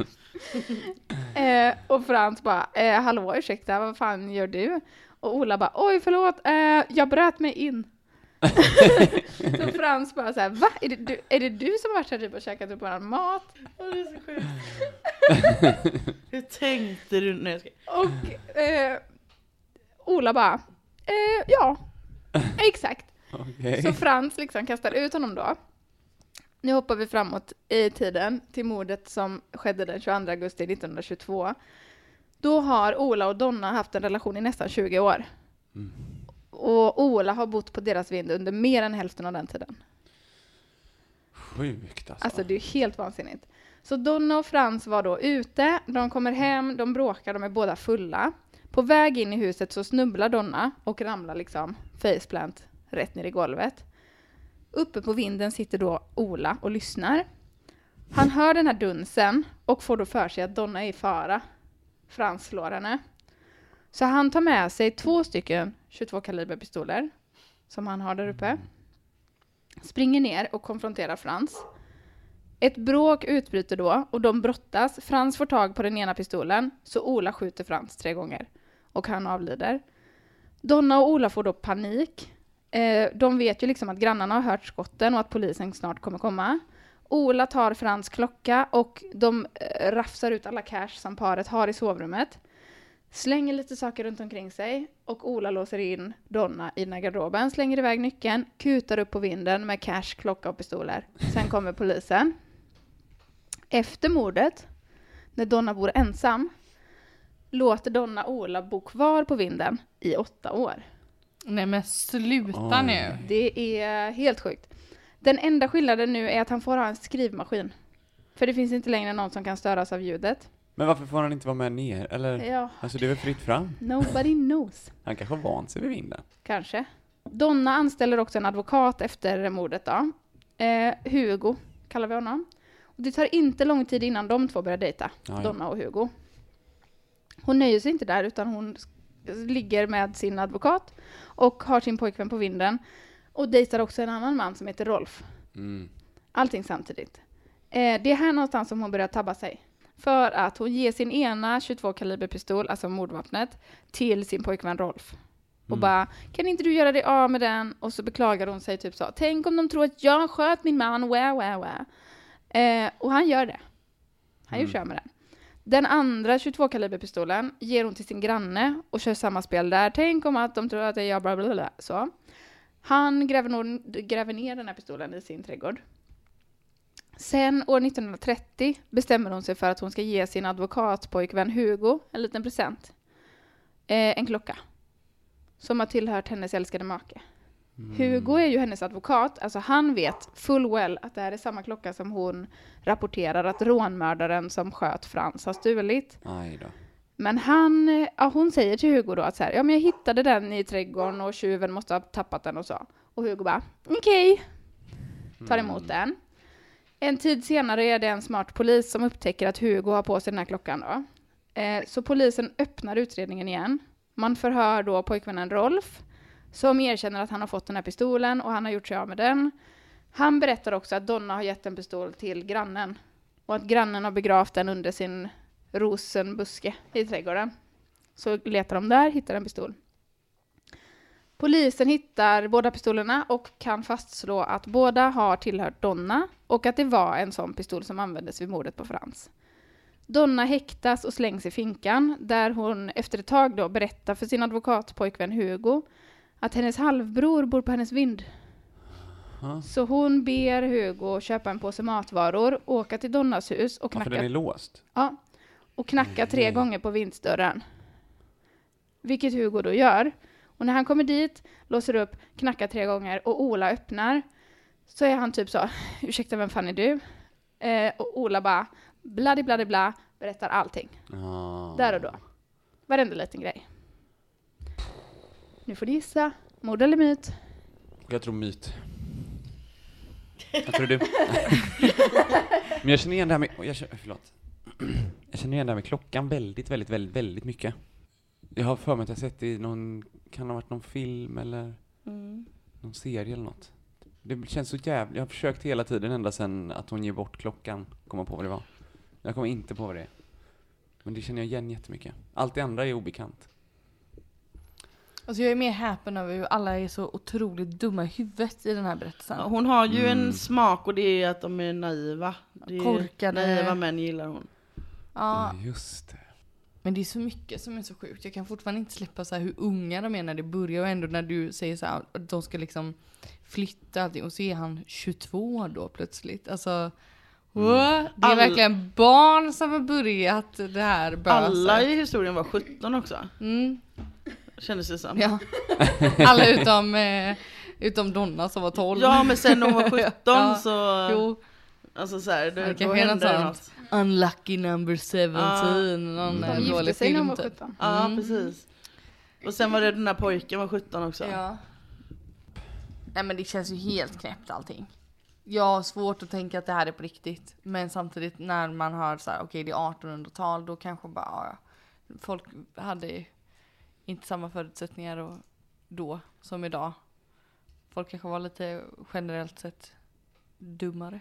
Speaker 3: eh, och Frans bara, eh, hallå ursäkta, vad fan gör du? Och Ola bara, oj förlåt, eh, jag bröt mig in. Så Frans bara så här, va? Är det du, är det du som har varit här typ och käkat upp våran mat?
Speaker 5: Oh, det är så sjukt. Hur tänkte du? Nej, jag ska...
Speaker 3: Och eh, Ola bara, eh, ja, exakt.
Speaker 4: Okay.
Speaker 3: Så Frans liksom kastar ut honom då. Nu hoppar vi framåt i tiden till mordet som skedde den tjugoandra augusti nittonhundratjugotvå. Då har Ola och Donna haft en relation i nästan tjugo år. Mm. Och Ola har bott på deras vind under mer än hälften av den tiden.
Speaker 4: Sjukt alltså.
Speaker 3: Alltså det är helt vansinnigt. Så Donna och Frans var då ute, de kommer hem, de bråkar, de är båda fulla. På väg in i huset så snubblar Donna och ramlar liksom faceplant rätt ner i golvet. Uppe på vinden sitter då Ola och lyssnar. Han hör den här dunsen och får då för sig att Donna är i fara. Frans slår henne. Så han tar med sig två stycken tjugotvå kaliber pistoler som han har där uppe. Springer ner och konfronterar Frans. Ett bråk utbryter då och de brottas. Frans får tag på den ena pistolen så Ola skjuter Frans tre gånger. Och han avlider. Donna och Ola får då panik. Eh, de vet ju liksom att grannarna har hört skotten och att polisen snart kommer komma. Ola tar Frans klocka och de eh, rafsar ut alla cash som paret har i sovrummet. Slänger lite saker runt omkring sig och Ola låser in Donna i den här garderoben. Slänger iväg nyckeln, kutar upp på vinden med cash, klocka och pistoler. Sen kommer polisen. Efter mordet, när Donna bor ensam, låter Donna Ola bo kvar på vinden i åtta år.
Speaker 6: Nej men sluta
Speaker 4: Oj.
Speaker 6: nu.
Speaker 3: Det är helt sjukt. Den enda skillnaden nu är att han får ha en skrivmaskin. För det finns inte längre någon som kan störas av ljudet.
Speaker 4: Men varför får han inte vara med ner? Eller?
Speaker 3: Ja.
Speaker 4: Alltså det är väl fritt fram?
Speaker 3: Nobody knows.
Speaker 4: Han kanske har vant sig vid vinden.
Speaker 3: Kanske. Donna anställer också en advokat efter mordet då. Eh, Hugo kallar vi honom. Och det tar inte lång tid innan de två börjar dejta.
Speaker 4: Aj.
Speaker 3: Donna och Hugo. Hon nöjer sig inte där utan hon ligger med sin advokat och har sin pojkvän på vinden. Och dejtar också en annan man som heter Rolf.
Speaker 4: Mm.
Speaker 3: Allting samtidigt. Eh, det är här någonstans som hon börjar tabba sig. För att hon ger sin ena tjugotvå kaliber pistol, alltså mordvapnet, till sin pojkvän Rolf. Och
Speaker 4: Mm.
Speaker 3: bara, kan inte du göra det av med den? Och så beklagar hon sig typ så. Tänk om de tror att jag sköt min man, wah, wah, wah. Eh, och han gör det. Han
Speaker 4: Mm.
Speaker 3: gör kör med den. Den andra tjugotvå kaliber pistolen ger hon till sin granne och kör samma spel där. Tänk om att de tror att det är jag, bla bla bla. Så. Han gräver, nog, gräver ner den här pistolen i sin trädgård. Sen år nittonhundratrettio bestämmer hon sig för att hon ska ge sin advokatpojkvän Hugo en liten present. Eh, en klocka. Som har tillhört hennes älskade make. Mm. Hugo är ju hennes advokat. Alltså han vet full well att det här är samma klocka som hon rapporterar att rånmördaren som sköt Frans har stulit.
Speaker 4: Aj då.
Speaker 3: Men han, ja, hon säger till Hugo då att så här, ja men jag hittade den i trädgården och tjuven måste ha tappat den och så. Och Hugo bara, okej. Okay. Tar emot mm. den. En tid senare är det en smart polis som upptäcker att Hugo har på sig den här klockan då. Eh, så polisen öppnar utredningen igen. Man förhör då pojkvännen Rolf som erkänner att han har fått den här pistolen och han har gjort sig av med den. Han berättar också att Donna har gett en pistol till grannen och att grannen har begravt den under sin rosenbuske i trädgården. Så letar de där, hittar en pistol. Polisen hittar båda pistolerna och kan fastslå att båda har tillhört Donna och att det var en sån pistol som användes vid mordet på Frans. Donna häktas och slängs i finkan där hon efter ett tag då berättar för sin advokatpojkvän Hugo att hennes halvbror bor på hennes vind. Huh? Så hon ber Hugo köpa en påse matvaror, åka till Donnas hus och knacka.
Speaker 4: Ja, för den är låst.
Speaker 3: Ja, och knacka tre mm. gånger på vindsdörren. Vilket Hugo då gör. Och när han kommer dit, låser upp, knackar tre gånger och Ola öppnar. Så är han typ så, ursäkta vem fan är du? Eh, och Ola bara, bladi bladi bla, berättar allting. Oh. Där och då. Varenda liten grej. Nu får du gissa, mord eller myt?
Speaker 4: Jag tror myt. Vad tror du? Men jag känner igen det här med, jag känner, förlåt. Jag känner igen det här med klockan väldigt, väldigt, väldigt, väldigt mycket. Jag har för mig att jag sett det i någon, kan det ha varit någon film eller mm. någon serie eller något. Det känns så jävligt. Jag har försökt hela tiden ända sedan att hon ger bort klockan. Komma på vad det var. Jag kommer inte på vad det är. Men det känner jag igen jättemycket. Allt det andra är obekant.
Speaker 6: Alltså jag är mer häpen över hur alla är så otroligt dumma i huvudet i den här berättelsen.
Speaker 5: Ja, hon har ju mm. en smak och det är att de är naiva. Det är
Speaker 6: korkade.
Speaker 5: Naiva män gillar hon.
Speaker 6: Ja,
Speaker 4: ja, just det.
Speaker 6: Men det är så mycket som är så sjukt. Jag kan fortfarande inte släppa så här hur unga de är när det börjar. Och ändå när du säger så här att de ska liksom flytta allting. Och så är han tjugotvå då plötsligt. Alltså, mm. det är All... verkligen barn som har börjat det här bösa.
Speaker 5: Alla i historien var sjutton också.
Speaker 6: Mm.
Speaker 5: Kändes det som.
Speaker 6: Ja. Alla utom, eh, utom Donna som var tolv.
Speaker 5: Ja, men sen hon var sjutton
Speaker 6: ja.
Speaker 5: så...
Speaker 6: Jo.
Speaker 5: Alltså så här, det,
Speaker 6: det
Speaker 5: då hände det något.
Speaker 6: Unlucky number seventeen.
Speaker 5: Ah.
Speaker 6: Någon
Speaker 3: De gifte sig när hon var sjutton.
Speaker 5: Ja,
Speaker 6: mm.
Speaker 5: precis. Och sen var det den här pojken var sjutton också.
Speaker 6: Ja. Nej men det känns ju helt knäppt allting. Jag har svårt att tänka att det här är på riktigt. Men samtidigt när man hör så här, okej okay, det är artonhundratal, då kanske bara, ja, folk hade inte samma förutsättningar och då som idag. Folk kanske var lite generellt sett dummare.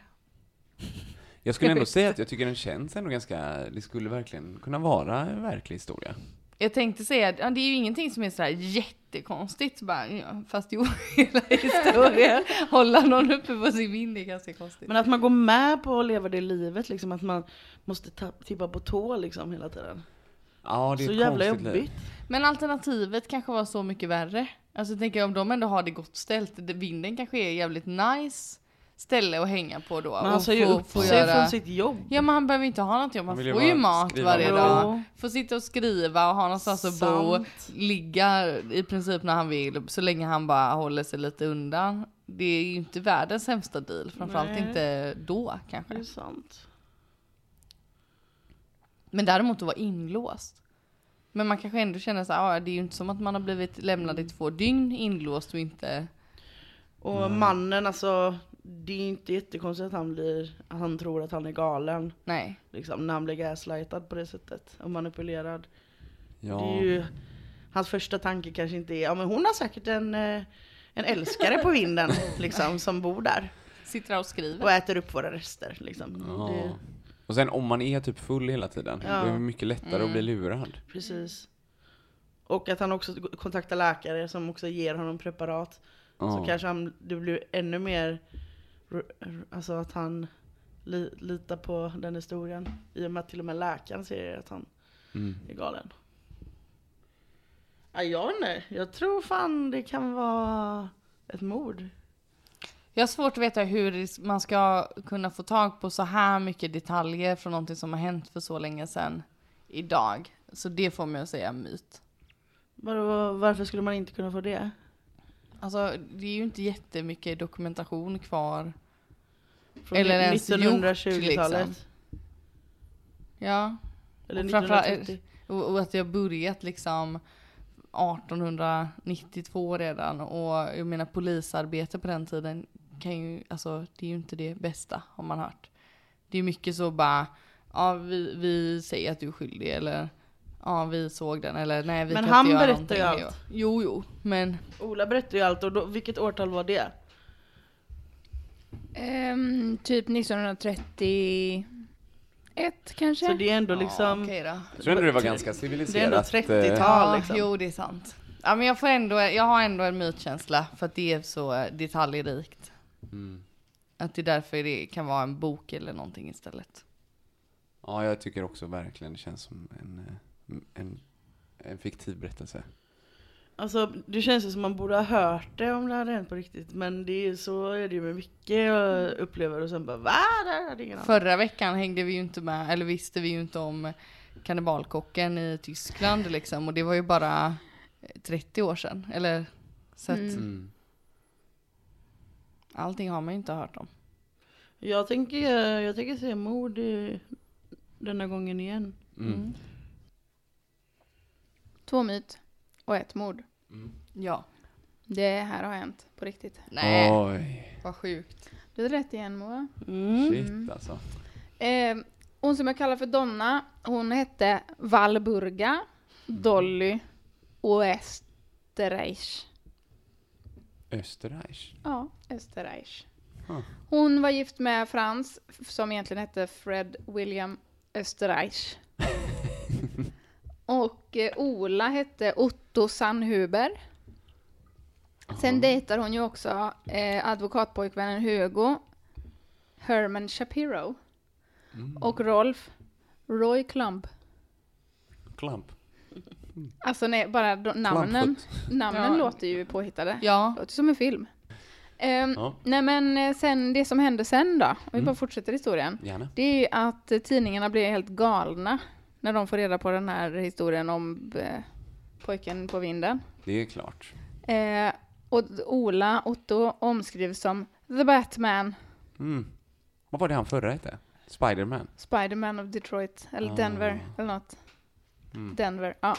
Speaker 4: Jag skulle ändå säga att jag tycker den känns ändå ganska, det skulle verkligen kunna vara en verklig historia.
Speaker 6: Jag tänkte säga att ja, det är ju ingenting som är så här jättekonstigt. Bara, ja, fast jo, hela historien. Hålla någon uppe på sin vind är ganska konstigt.
Speaker 5: Men att man går med på att leva det livet, liksom, att man måste ta, tippa på tå liksom, hela tiden.
Speaker 4: Ja, det är
Speaker 5: så
Speaker 4: ett
Speaker 5: jävla
Speaker 4: jobbigt.
Speaker 5: Liv.
Speaker 6: Men alternativet kanske var så mycket värre. Alltså tänker jag om de ändå har det gott ställt. Vinden kanske är jävligt nice ställe att hänga på då.
Speaker 5: Men han får ju upp sig göra... från sitt jobb.
Speaker 6: Ja, men han behöver inte ha något jobb. Han får ju mat varje dag. Får sitta och skriva och ha någonstans att bo. Ligga i princip när han vill. Så länge han bara håller sig lite undan. Det är ju inte världens sämsta deal. Framförallt Nej. inte då kanske.
Speaker 5: Det är sant.
Speaker 6: Men däremot att vara inlåst. Men man kanske ändå känner så här, ah, det är ju inte som att man har blivit lämnad i två dygn inlåst och inte...
Speaker 5: Och mm. mannen, alltså, det är inte jättekonstigt att han blir, att han tror att han är galen.
Speaker 6: Nej.
Speaker 5: Liksom, när han blir gaslightad på det sättet och manipulerad.
Speaker 4: Ja.
Speaker 5: Det är ju, hans första tanke kanske inte är, ja men hon har säkert en, en älskare på vinden, liksom, som bor där.
Speaker 6: Sitter och skriver.
Speaker 5: Och äter upp våra rester, liksom.
Speaker 4: Ja.
Speaker 5: Det...
Speaker 4: Och sen om man är typ full hela tiden, ja. då är det mycket lättare mm. att bli lurad.
Speaker 5: Precis. Och att han också kontaktar läkare som också ger honom preparat. Ja. Så kanske han, det blir ännu mer, alltså att han li, litar på den historien. I och med att till och med läkaren säger att han mm. är galen. Ja, jag nej. Jag tror fan det kan vara ett mord.
Speaker 6: Jag har svårt att veta hur man ska kunna få tag på så här mycket detaljer från någonting som har hänt för så länge sedan idag. Så det får mig att säga myt.
Speaker 5: Var, varför skulle man inte kunna få det?
Speaker 6: Alltså, det är ju inte jättemycket dokumentation kvar.
Speaker 5: Från
Speaker 6: eller ens
Speaker 5: nittonhundratjugotalet.
Speaker 6: Liksom. Ja.
Speaker 5: Eller nittonhundratrettio.
Speaker 6: Och, och att jag börjat liksom arton nittiotvå redan. Och jag menar polisarbete på den tiden kan ju, alltså det är ju inte det bästa har man hört. Det är mycket så bara, ja vi, vi säger att du är skyldig eller ja vi såg den eller nej vi
Speaker 5: men
Speaker 6: kan
Speaker 5: han
Speaker 6: inte göra
Speaker 5: berättar ju
Speaker 6: någonting.
Speaker 5: allt.
Speaker 6: Jo jo, men
Speaker 5: Ola berättar ju allt och då, vilket årtal var det?
Speaker 3: Um, typ nittonhundratrettioett kanske.
Speaker 5: Så det är ändå liksom
Speaker 6: ja, okej då.
Speaker 4: Jag tror ändå det var ganska
Speaker 5: det är
Speaker 4: civiliserat.
Speaker 5: ändå
Speaker 4: eh,
Speaker 5: trettiotal
Speaker 6: Ja,
Speaker 5: liksom.
Speaker 6: jo det är sant. Ja men jag får ändå, jag har ändå en mytkänsla för att det är så detaljrikt.
Speaker 4: Mm.
Speaker 6: Att det är därför det kan vara en bok eller någonting istället.
Speaker 4: Ja, jag tycker också verkligen det känns som en, eh, en, en fiktiv berättelse.
Speaker 5: Alltså det känns ju som man borde ha hört det om det hade hänt på riktigt. Men det är ju så är det ju med mycket jag upplever och sen bara va? Det hade ingen aning.
Speaker 6: Förra veckan hängde vi ju inte med, eller visste vi ju inte om kannibalkocken i Tyskland liksom. Och det var ju bara trettio år sedan. Eller så att
Speaker 3: Mm.
Speaker 4: Mm.
Speaker 6: allting har man ju inte hört om.
Speaker 5: Jag tänker, jag tänker se mord i, denna gången igen.
Speaker 4: Mm.
Speaker 6: Mm.
Speaker 3: Två myt och ett mord.
Speaker 6: Ja.
Speaker 3: Det här har hänt på riktigt.
Speaker 6: Nej,
Speaker 4: Oj,
Speaker 6: vad sjukt.
Speaker 3: Du har rätt igen, Moa.
Speaker 5: Mm.
Speaker 4: shit alltså.
Speaker 3: Eh, hon som jag kallar för Donna, hon hette Walburga Dolly Oesterreich.
Speaker 4: Österreich.
Speaker 3: Ja, Österreich.
Speaker 4: Huh.
Speaker 3: Hon var gift med Frans, som egentligen hette Fred William Österreich. Och eh, Ola hette Otto Sandhuber. Sen dejtar hon ju också eh, advokatpojkvännen Hugo Herman Shapiro.
Speaker 4: Mm.
Speaker 3: Och Rolf Roy Klump.
Speaker 4: Klamp.
Speaker 3: Alltså nej, bara de, namnen, namnen
Speaker 6: Ja.
Speaker 3: låter ju påhittade.
Speaker 6: Ja,
Speaker 3: Låter som en film. Ehm,
Speaker 4: Ja.
Speaker 3: Nej men eh, sen det som hände sen då, om vi
Speaker 4: Mm.
Speaker 3: bara fortsätter historien.
Speaker 4: Gärna.
Speaker 3: Det är ju att eh, tidningarna blir helt galna när de får reda på den här historien om eh, pojken på vinden.
Speaker 4: Det är klart.
Speaker 3: Eh, och Ola Otto omskrivs som The Batman,
Speaker 4: Mm. Vad var det han förra hette? Spider-Man.
Speaker 3: Spider-Man of Detroit, eller
Speaker 4: Ah.
Speaker 3: Denver, eller något.
Speaker 4: Mm.
Speaker 3: Denver, ja.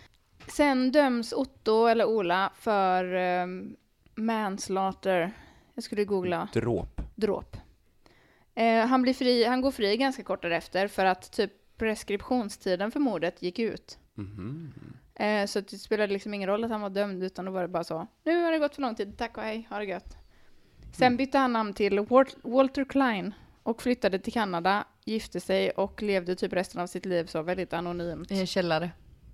Speaker 3: Sen döms Otto eller Ola för um, manslaughter. Jag skulle googla.
Speaker 4: Dråp.
Speaker 3: Dråp. Eh, han blir fri, han går fri ganska kort därefter för att typ preskriptionstiden för mordet gick ut.
Speaker 4: Mhm.
Speaker 3: Eh, så det spelade liksom ingen roll att han var dömd, utan då var det bara så. Nu har det gått för lång tid, tack och hej, ha det gött. Sen bytte han namn till Walt- Walter Klein och flyttade till Kanada, gifte sig och levde typ resten av sitt liv så väldigt anonymt.
Speaker 6: i en källare.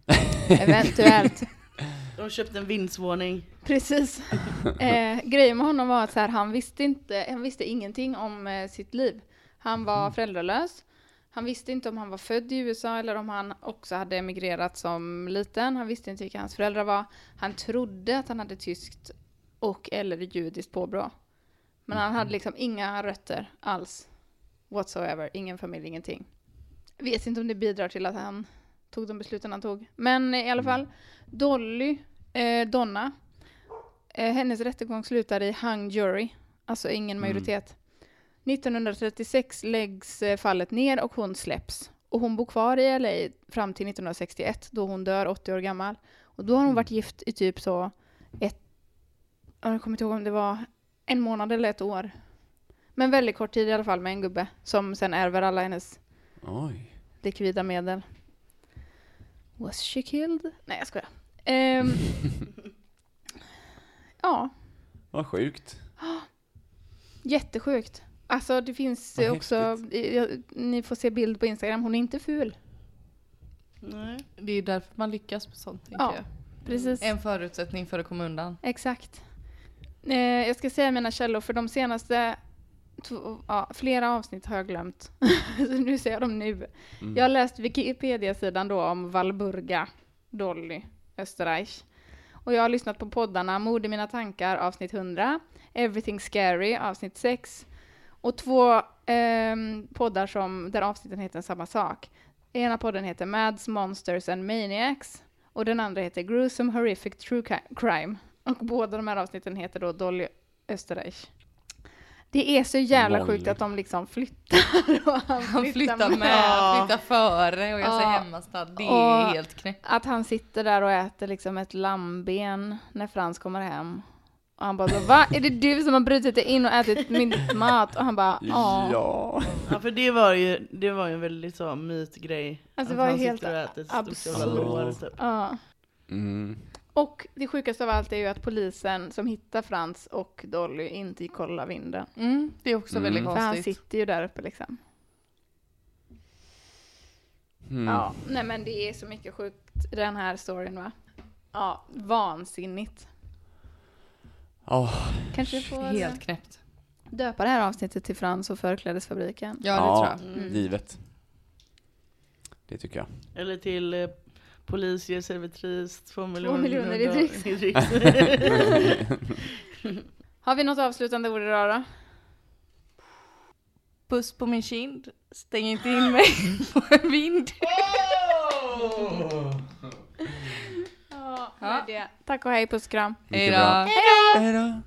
Speaker 3: Eventuellt.
Speaker 5: De köpte en vindsvåning.
Speaker 3: Precis. Eh, grejen med honom var att så här, han visste inte, han visste ingenting om eh, sitt liv. Han var föräldralös. Han visste inte om han var född i U S A eller om han också hade emigrerat som liten. Han visste inte vilka hans föräldrar var. Han trodde att han hade tyskt och eller judiskt påbrå. Men han hade liksom inga rötter alls. Whatsoever. Ingen familj, ingenting. Jag vet inte om det bidrar till att han tog de besluten han tog. Men i alla fall, Dolly, eh, Donna, eh, hennes rättegång slutar i hung jury. Alltså ingen majoritet. nittonhundratrettiosex läggs eh, fallet ner och hon släpps. Och hon bor kvar i L A fram till nittonhundrasextioett då hon dör åttio år gammal. Och då har hon varit gift i typ så ett, jag kommer inte ihåg om det var en månad eller ett år. Men väldigt kort tid i alla fall med en gubbe som sen ärver alla hennes
Speaker 4: Oj.
Speaker 3: likvida medel. Was she killed? Nej, jag skojar. Ehm, ja,
Speaker 4: Vad sjukt.
Speaker 3: jättesjukt. Alltså det finns
Speaker 4: Vad
Speaker 3: också, eh, ni får se bild på Instagram, hon är inte ful.
Speaker 5: Nej.
Speaker 6: Det är därför man lyckas med sånt, tänker
Speaker 3: Ja,
Speaker 6: jag.
Speaker 3: precis.
Speaker 6: En förutsättning för att komma undan.
Speaker 3: Exakt. Eh, jag ska säga mina källor för de senaste två, ja, flera avsnitt har jag glömt. Så nu ser jag dem nu.
Speaker 4: Mm.
Speaker 3: Jag har läst Wikipedia-sidan då om Walburga Dolly Österreich. Och jag har lyssnat på poddarna Mord i mina tankar avsnitt hundra, Everything Scary avsnitt sex och två ehm, poddar som, där avsnitten heter samma sak. Ena podden heter Mads, Monsters and Maniacs och den andra heter Gruesome Horrific True Crime. Och båda de här avsnitten heter då Dolly Österreich. Det är så jävla
Speaker 4: Noll.
Speaker 3: sjukt att de liksom flyttar. Och han,
Speaker 6: Han
Speaker 3: flyttar,
Speaker 6: flyttar
Speaker 3: med.
Speaker 6: med, flyttar före och jag säger
Speaker 3: Ja.
Speaker 6: hemmastad. Det är
Speaker 3: Och
Speaker 6: helt knäppt.
Speaker 3: Att han sitter där och äter liksom ett lammben när Frans kommer hem. Och han bara så, va? Är det du som har brutit dig in och ätit min mat? Och han bara, ja.
Speaker 4: Ja.
Speaker 5: Ja, för det var ju, det var ju en väldigt så mytgrej.
Speaker 3: Alltså, det
Speaker 5: Att
Speaker 3: var
Speaker 5: han
Speaker 3: ju helt
Speaker 5: sitter och äter ett
Speaker 3: absurt.
Speaker 5: stort jävla lår, typ.
Speaker 3: Ja.
Speaker 4: Mm.
Speaker 3: Och det sjukaste av allt är ju att polisen som hittar Frans och Dolly inte kollar vinden.
Speaker 6: Mm, det är också
Speaker 4: Mm.
Speaker 6: väldigt
Speaker 3: För han
Speaker 6: konstigt.
Speaker 3: sitter ju där uppe liksom.
Speaker 4: Mm.
Speaker 3: Ja, nej men det är så mycket sjukt i den här storyn, va? Ja, vansinnigt.
Speaker 4: Oh.
Speaker 3: Kanske vi får
Speaker 6: Helt knäppt.
Speaker 3: döpa det här avsnittet till Frans och förklädesfabriken.
Speaker 6: Ja, det
Speaker 4: Ja,
Speaker 6: tror jag.
Speaker 3: Mm.
Speaker 4: givet. Det tycker jag.
Speaker 5: Eller till eh, polis ger servitris två miljoner,
Speaker 3: miljoner i dricks.
Speaker 5: i dricks.
Speaker 3: Har vi något avslutande ord idag då?
Speaker 6: Puss på min kind. Stäng inte in mig på en vind.
Speaker 3: Ja, med det. Tack och hej, puss, kram.
Speaker 4: Mycket
Speaker 6: Hej då.
Speaker 4: bra.
Speaker 3: Hej då!
Speaker 4: Hej då.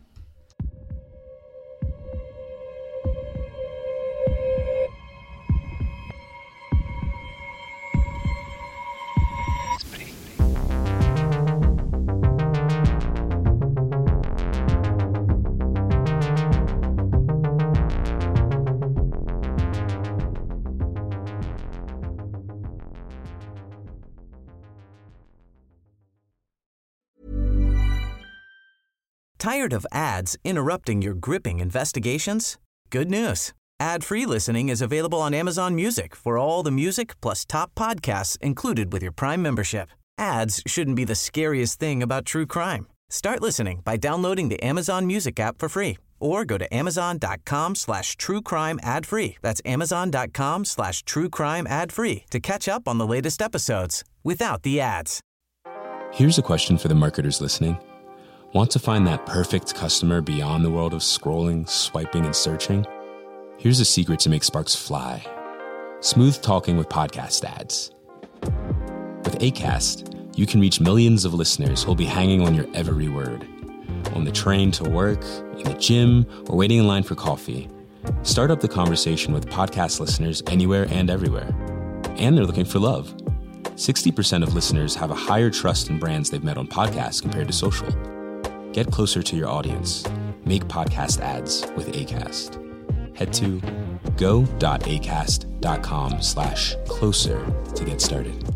Speaker 1: Tired of ads interrupting your gripping investigations? Good news. Ad-free listening is available on Amazon Music for all the music plus top podcasts included with your Prime membership. Ads shouldn't be the scariest thing about true crime. Start listening by downloading the Amazon Music app for free or go to amazon.com slash true crime ad free. That's amazon.com slash true crime ad free to catch up on the latest episodes without the ads.
Speaker 10: Here's a question for the marketers listening. Want to find that perfect customer beyond the world of scrolling, swiping, and searching? Here's a secret to make sparks fly. Smooth talking with podcast ads. With Acast, you can reach millions of listeners who'll be hanging on your every word. On the train to work, in the gym, or waiting in line for coffee. Start up the conversation with podcast listeners anywhere and everywhere. And they're looking for love. sixty percent of listeners have a higher trust in brands they've met on podcasts compared to social. Get closer to your audience. Make podcast ads with Acast. Head to go.acast.com slash closer to get started.